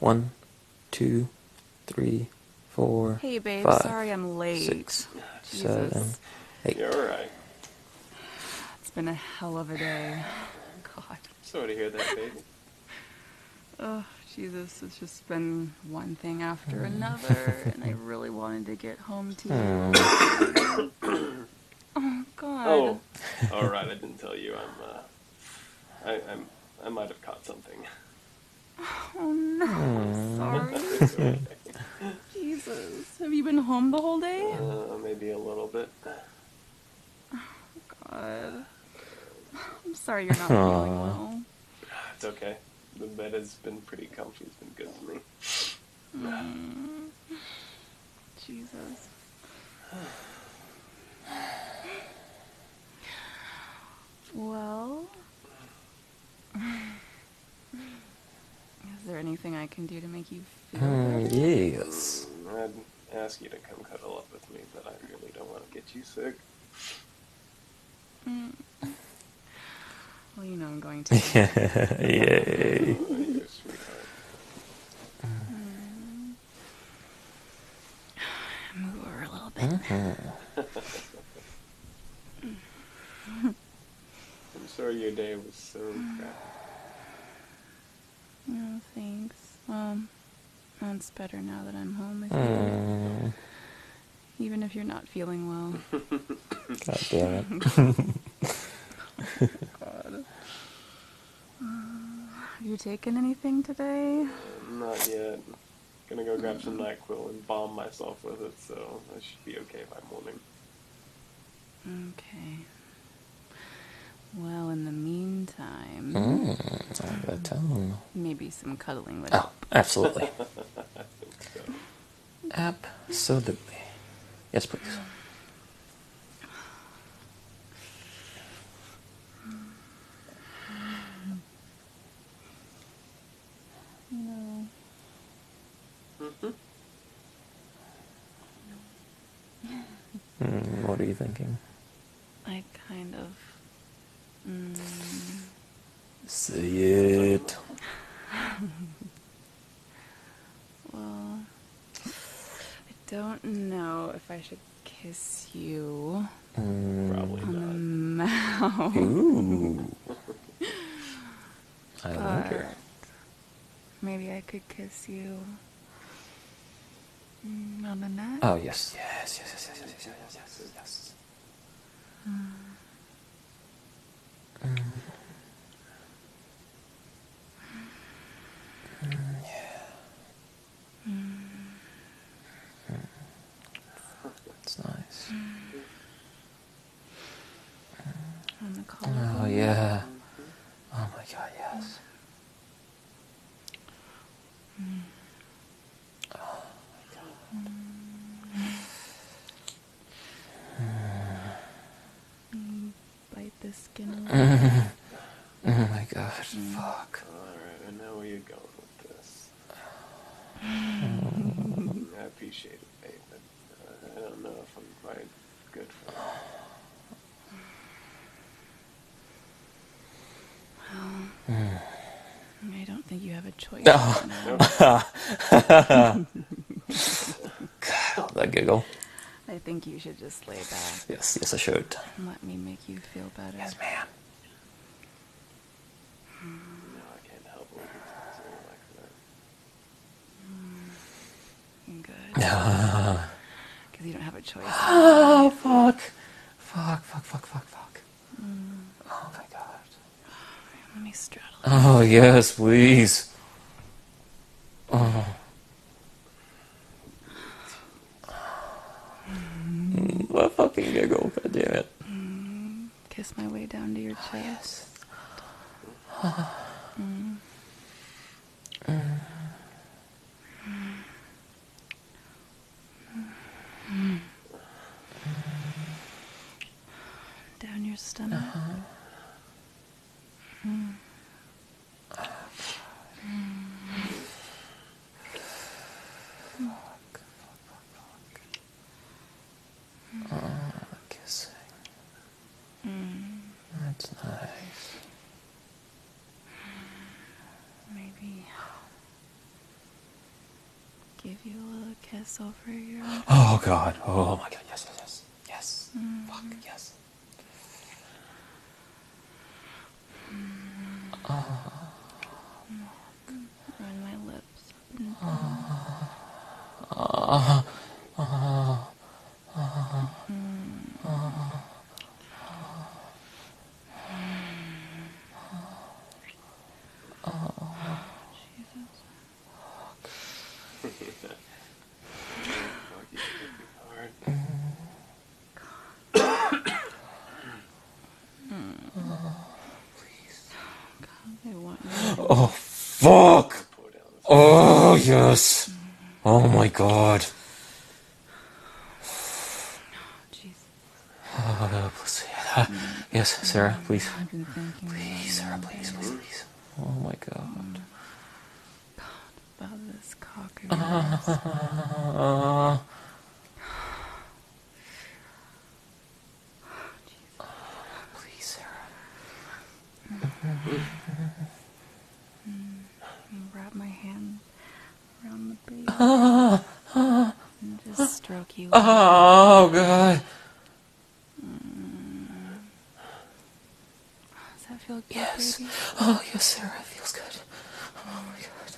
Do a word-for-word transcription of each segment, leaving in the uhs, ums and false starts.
One, two, three, four, Hey, babe, five, sorry I'm late. six, Jesus. seven, eight. You're alright. It's been a hell of a day. God. Sorry to hear that, baby. Oh, Jesus, it's just been one thing after another, and I really wanted to get home to you. Oh, God. Oh, alright, I didn't tell you. I'm, uh... I, I'm... I might have caught something. Oh, no. I'm sorry. It's okay. Jesus. Have you been home the whole day? Uh, maybe a little bit. God. I'm sorry you're not feeling well. It's okay. The bed has been pretty comfy. It's been good to me. Mm. Jesus. Well, is there anything I can do to make you feel Mm, better? yes. I'd ask you to come cuddle up with me, but I really don't want to get you sick. Mm. Well, you know I'm going to. Yay. Oh, you're a sweetheart. Mm. Move over a little bit. I'm sorry your day was so crappy. No, thanks. Um, it's better now that I'm home with Mm. you. Even if you're not feeling well. God damn it. God. Uh, have you taken anything today? Uh, not yet. Gonna go grab some NyQuil and balm myself with it, so I should be okay by morning. Okay. Well, in the meantime, Mm, I have a tone. maybe some cuddling would Oh, help. absolutely. I think so. Absolutely. Yes, please. No. Mm-hmm. Mm, what are you thinking? I kind of... Mm, Say it. well, I don't know if I should kiss you Mm. Probably on the not. mouth. Ooh. I But wonder. maybe I could kiss you mm, on the neck. Oh, yes. Yes, yes, yes, yes, yes, yes, yes, yes, yes. Mm. Mm. Mm, yeah. Mm. That's nice. On the collarbone. Oh, yeah. Oh, my God, yes. Mm. Oh, my God. Mm. Bite the skin a little. Mm. Oh, my God. Mm. Fuck. Alright, I know where you're going with this. Mm. I appreciate it, babe, but uh, I don't know if I'm quite good for it. Well, Mm. I don't think you have a choice. Oh. now. God, that giggle. I think you should just lay back Yes, yes, I should. and let me make you feel better. Yes, ma'am. No, I can't help it when you talk to me like that. Mm. Good. Ah, Because you don't have a choice. oh, fuck. Fuck, fuck, fuck, fuck, fuck. Mm. Oh, my God. Let me straddle it. Oh, yes, please. Oh. Mm, what fucking giggle, god damn it. Mm. Kiss my way down to your Oh, chest. yes. Mm. Mm. Mm. Down your stomach. Uh-huh. Mm. Fuck, fuck, fuck, fuck. Oh, kissing. Mm. That's nice. give you a little kiss over your arm? Oh God. Oh my God. Yes, yes, yes. Yes. Mm. Fuck, yes. Uh, Run my lips up and uh, down. uh, uh, uh, Mm. uh, Jesus. Fuck, you hit me hard. please. God, I want you. Oh fuck. Pour down this- Oh yes. Oh my God. Jesus. Oh, please. Uh, yes, Sarah, please. I've been thinking Please, Sarah, about please, it. please, please. Oh my God. About this cock of Uh, yours. please, Sarah. And wrap my hand around the base Uh, uh, and just stroke you. oh God. Does that feel good, Yes. baby? Oh yes, Sarah. It feels good. Oh my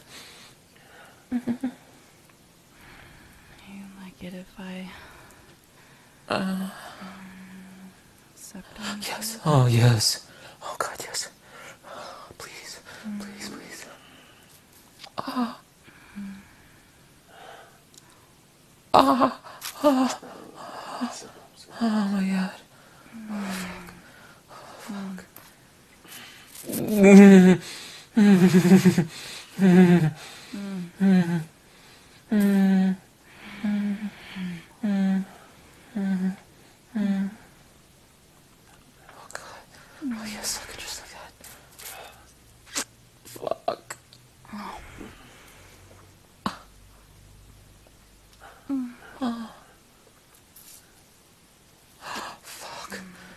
God. You like it if I Uh, sucked on yes. you? Oh yes. Oh God, yes. Please, please, please. Ah. Ah. Ah. Oh my God. Oh fuck. Oh fuck. Mm. Mm. Mm. Mm. Mm. Mm. Mm. Oh God. Oh yes, look at just like that. Fuck. Oh. Oh. Fuck.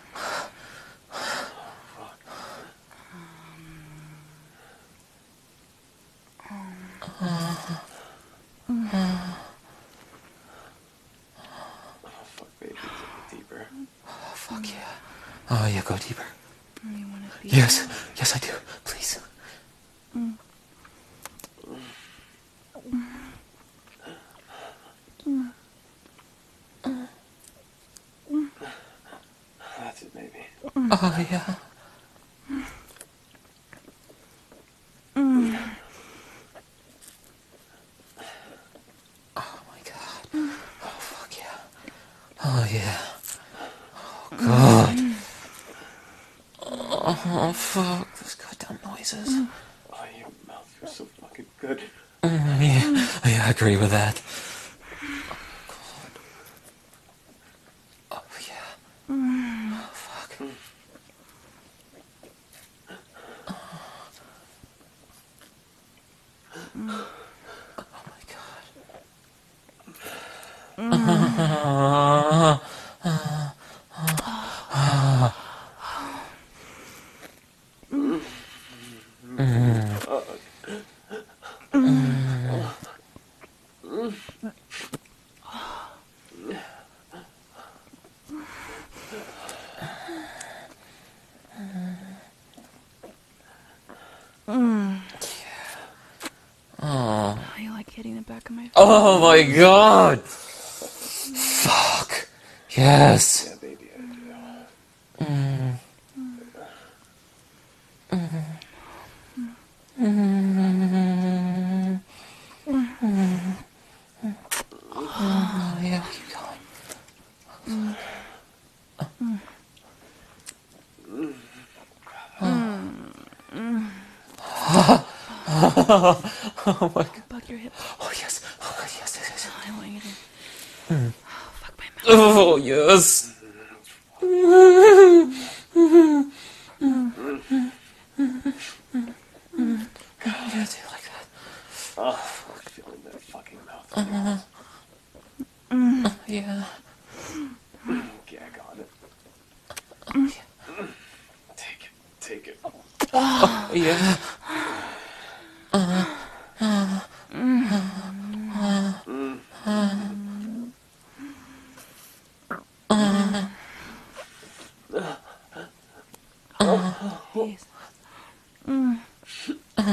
Oh, fuck, baby. Take it deeper. Oh fuck yeah. Oh yeah, go deeper. You want to be? Yes, yes I do. Please. Mm. That's it, baby. Oh yeah. Mm. Oh my God. Oh fuck yeah. Oh yeah. Oh God. Oh fuck. Those goddamn noises. Oh, your mouth feels so fucking good. Mm, yeah. Yeah, I agree with that. Oh God. Oh yeah. Oh fuck. Oh my God. Mm. Oh. Oh, you like hitting the back of my face? Oh my God. Fuck. Yes. Yeah, baby, I do. Mm. Mm. Mm. Mm. Oh, yeah, keep going. Mm. Oh my God. Bug your hips. Oh yes. Oh God, yes, yes, yes. I want you to. Mm. Oh, fuck my mouth. Oh yes. Yeah, do you like that? Oh, fuck, feeling that fucking mouth. Uh-huh. Mm. Uh, yeah. Gag on it. Yeah. Take it. Take it. Oh, yeah. Uh, uh, uh, uh,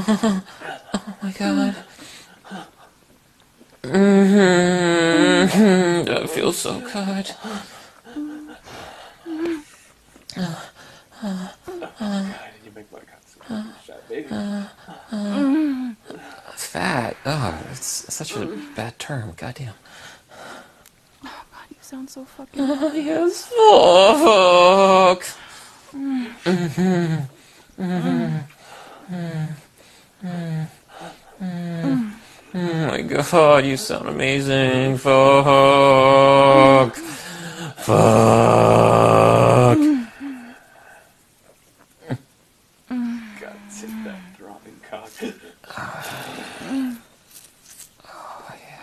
Oh my god. Mm-hmm. That feels so good. God, you make my God so fat, baby. Fat. Oh, it's such a bad term. Goddamn. God, you sound so fucking. Oh, yes, fuck. Mm-hmm. Mm-hmm. Mm-hmm. Oh my god, you sound amazing. Fuck. Fuck. God, take that throbbing cock. Oh yeah.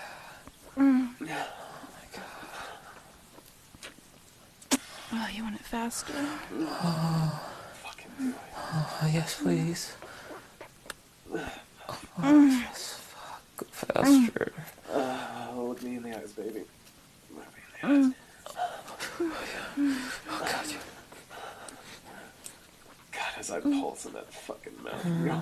Oh, you want it faster? Fucking do it. Oh yes, please. Oh yes, fuck. Go faster. Uh, look me in the eyes, baby. Look me in the eyes. Oh god, you. God, as I pulse in that fucking mouth. Mm.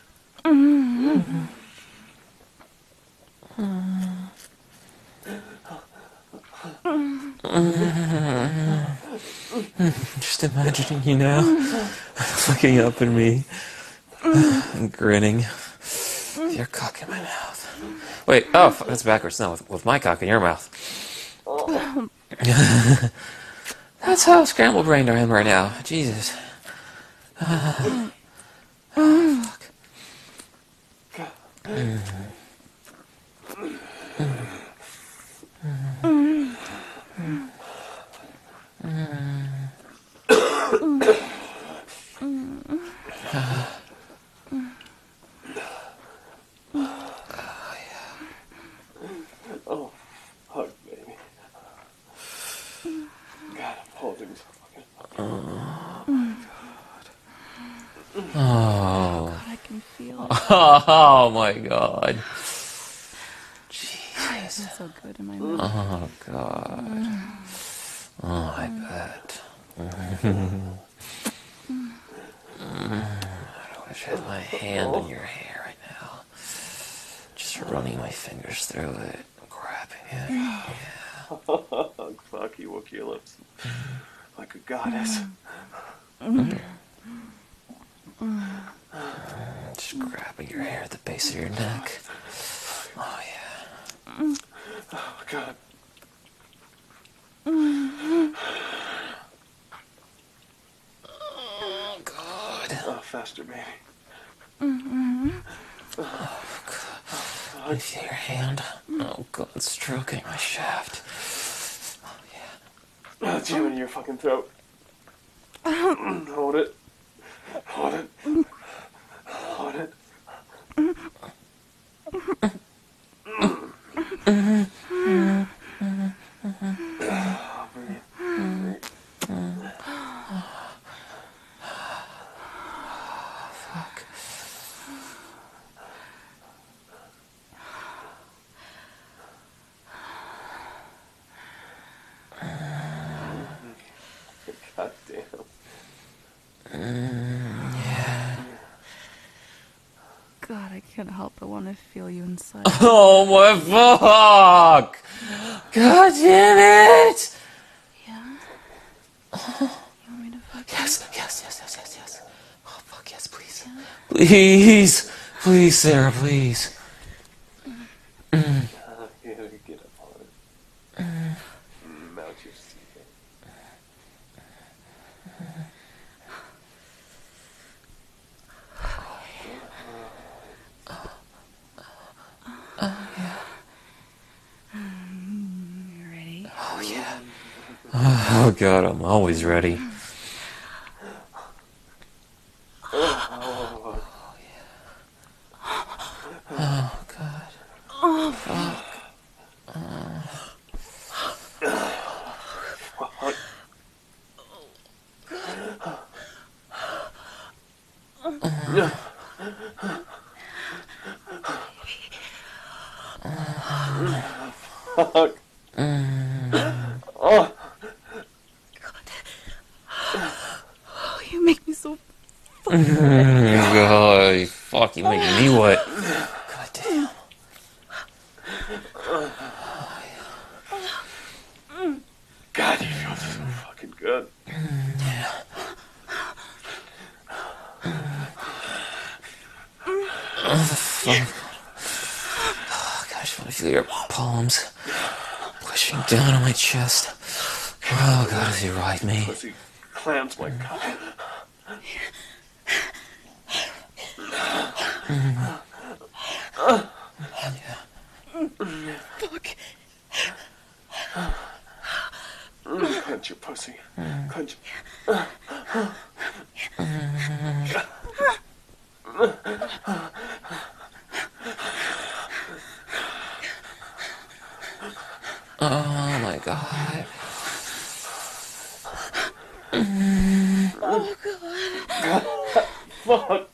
Just imagining you now, looking up at me, and grinning, with your cock in my mouth. Wait, oh, fuck, that's backwards. No, with, with my cock in your mouth. That's how scrambled brained I am right now. Jesus. Oh, fuck. Mm. Oh, hug, baby. God, I'm holding so fucking. Oh. God, I can feel it. Oh my god. It Jesus. feels so good in my mouth. Oh god. Oh, I bet. I wish I had my hand in your hair right now. Just running my fingers through it, grabbing it. Yeah. Fuck you, work your lips. Like a goddess. Just grabbing your hair at the base of your neck. Oh yeah. Oh, God. Oh god. Oh, faster, baby. Oh god. I feel your hand. Oh god, stroking my shaft. Oh yeah. Oh, jam it in your fucking throat. Hold it. Hold it. Hold it. Oh, breathe. Breathe. Fuck. God damn. Yeah. God, I can't help but want to feel you inside. Oh my fuck! God damn it! Yeah? You want me to fuck you? Yes, yes, yes, yes, yes, yes. Oh fuck yes, please. Please! Please, Sarah, please. Uh, you gotta get up on it. Mm, mount your seat. You ready? Oh yeah. Oh god, I'm always ready. Oh, Oh god. Oh, Fuck. fuck. Fuck. Oh. oh, you make me so God, fuck fuck, you making me wet. God damn. God, you feel so fucking good. Yeah. Oh, fuck. Oh, God, I just want to feel your palms pushing down on my chest. Oh, God, as you ride me. Pussy clamps my cock. Fuck. Clench your pussy. Clench. Oh, my God. Oh, God. Fuck.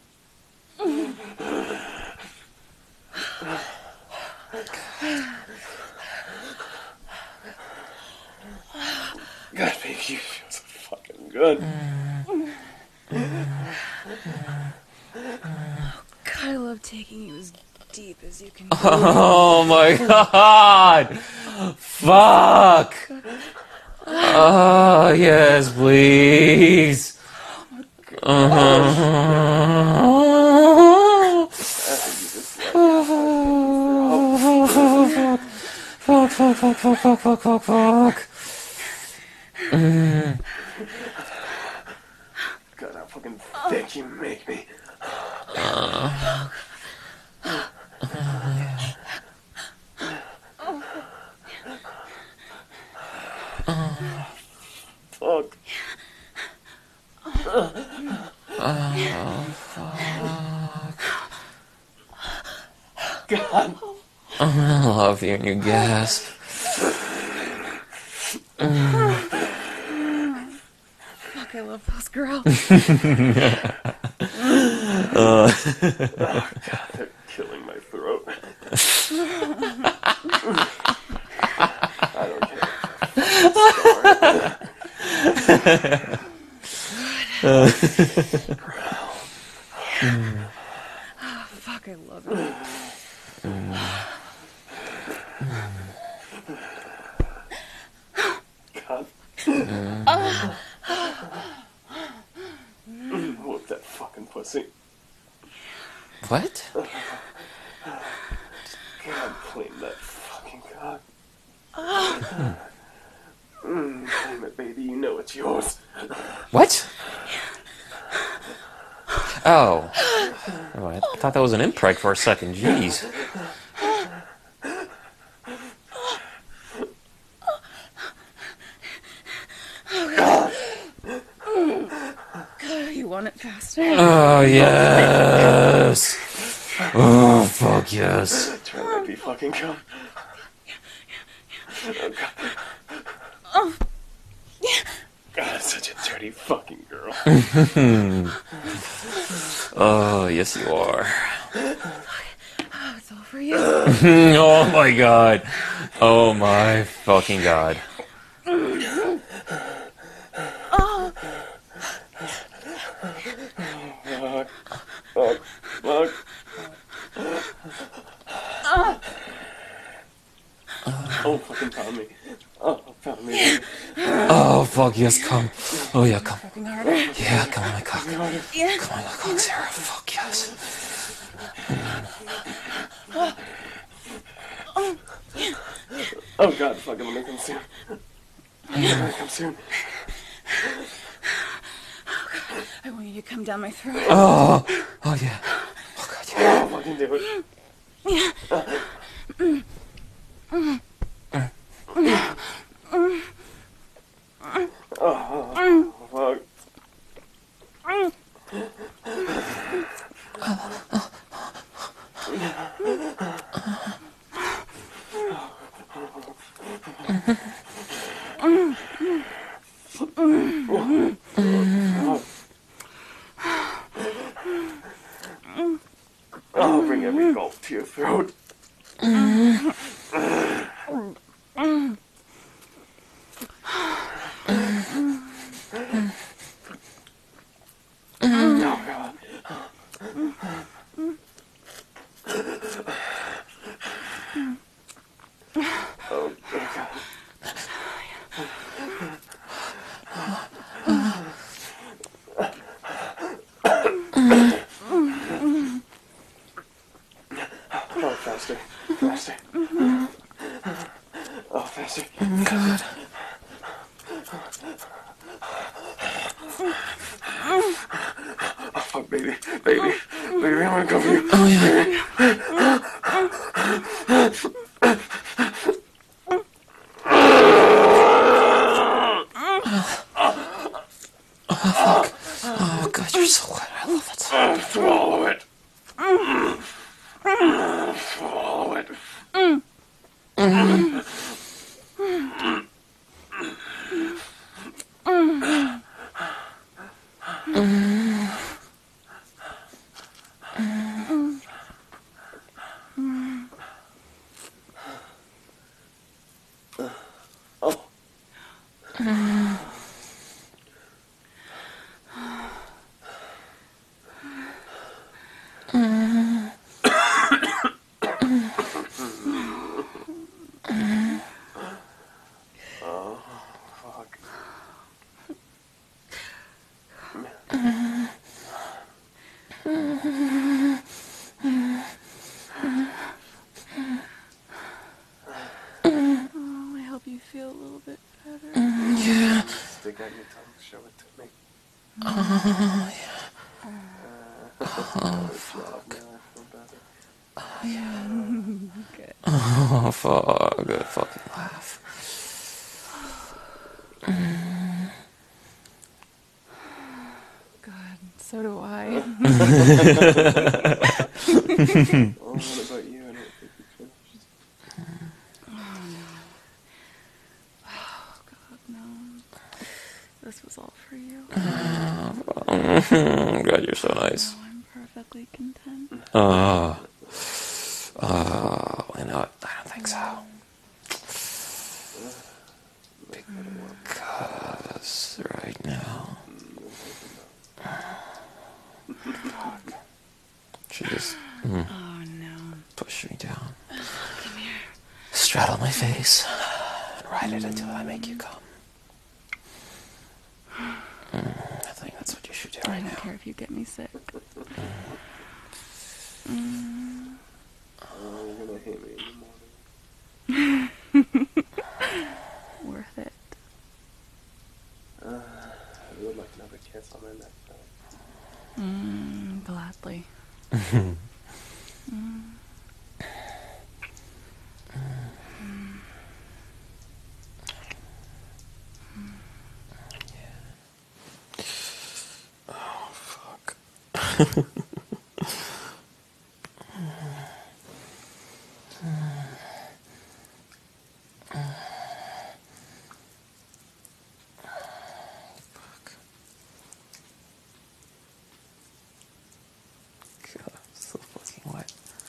God, make you feel so fucking good. God, I love taking you as deep as you can go. Oh, my God. Fuck. Oh, yes, please. Uh-huh. Fuck, fuck, fuck, fuck, fuck, fuck, fuck, fuck. Mm. God, how fucking thick you make me. Uh. Fuck. Oh, fuck. God. I love hearing you gasp. Mm. Fuck, I love those growls. uh. Oh, God, they're killing my throat. I don't care. uh. Mm. Oh, fuck, I love it. Mm. God. Mm. Whoop that fucking pussy. What? God, claim that fucking cock. Mm. Mm, claim it, baby. You know it's yours. What? Oh. Oh, I thought that was an impreg for a second. Jeez. God, you want it faster? Oh, yes. Oh, fuck yes. Try to make me fucking come. Oh, God. Oh. God, such a dirty fucking girl. Oh, yes you are. Oh, it's all for you. Oh my god. Oh my fucking god. Oh. Fuck. Fuck. Fuck. Oh. Oh, fucking pound me. Oh, pound me. Oh, fuck, yes, come. Oh, yeah, come. Fucking harder. Yeah, come on, my cock. Yeah. Come on, my cock, Sarah. Fuck, yes. Oh. Oh. Oh, God, fucking let me come soon. Let me come soon. Oh, God. I want you to come down my throat. Oh, oh, yeah. Oh, God, yeah. Oh, fucking do it. Yeah. Mm. Mm. Mm. Mm. Oh, Mm. fuck. Mm. Oh, bring every gulp to your throat. Oh, God. Oh, faster. Faster. Oh, faster. God. Oh, fuck, baby. Baby. Baby, I'm gonna come for you. Oh, yeah. Oh, God, you're so wet. I love it. Swallow it. Swallow it. Oh. Oh, fuck. Oh, I hope you feel a little bit better. Yeah. Stick out your tongue. Show it to me. Oh, yeah. Oh, fuck. Now I feel better. Good. Oh, fuck. Good fucking laugh. God, so do I. Oh, what about you? I don't think you finished. Oh, God, no. This was all for you. God, you're so nice. No, I'm perfectly content. Oh. Oh, I know it. I don't think so. Because right now, she just mm, Oh, no. pushed me down, Come here. straddle my face, and ride it until I make you come. Mm, I think that's what you should do I right don't now. care if you get me sick. Mm. Oh, you're gonna hate me in the morning. Worth it. Uh, I would like another kiss on my neck, though. Mm, gladly. Mm. Oh, fuck. God, I'm so fucking wet.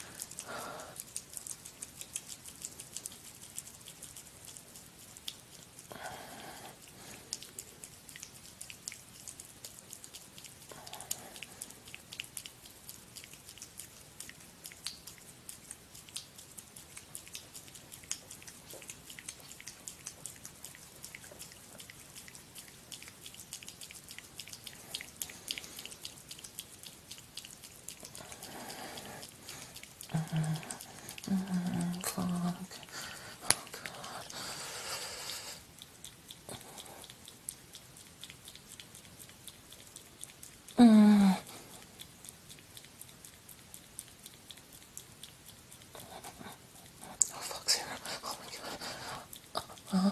Mm, fuck. Oh, God. Mm. Oh, fuck, Sarah. Oh, my God. Uh,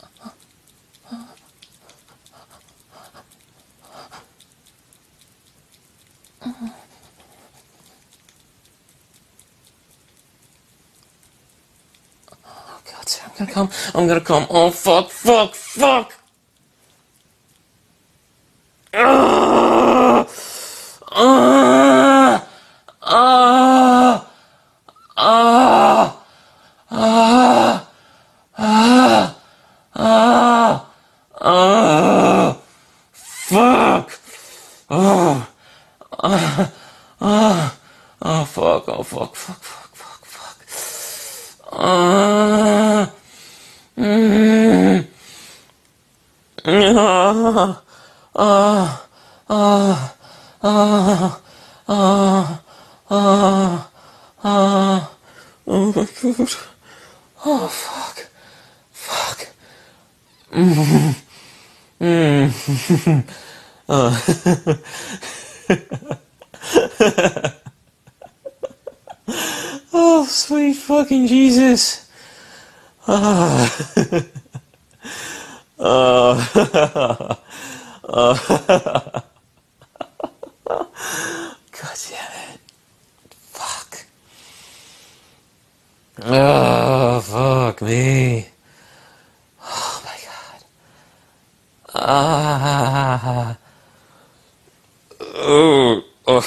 oh, God, Sarah, I'm gonna come. I'm gonna come. Oh, fuck, fuck, fuck. Ah! Ah! Ah! Ah! Ah! Ah! Ah! Ah! Fuck! Oh! Ah! Ah! Oh, fuck, oh, fuck, fuck, fuck, fuck, fuck. Ah, ah, ah, ah, ah, ah, ah. Oh my god. Oh fuck. Fuck. Mm. Mm. uh. Oh, sweet fucking Jesus. Ah. uh. uh. God damn it. Fuck. Oh, fuck me. Oh my god. Ah. Oh. Oh.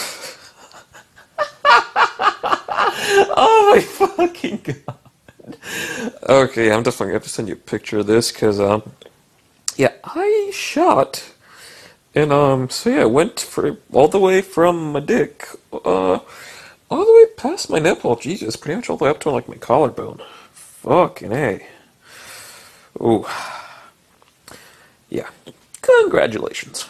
Oh my fucking god. Okay, I'm definitely gonna have to send you a picture of this, because, um, yeah, I shot, and, um, so yeah, I went for, all the way from my dick, uh, all the way past my nipple, Jesus, pretty much all the way up to, like, my collarbone. Fucking A. Ooh. Yeah. Congratulations.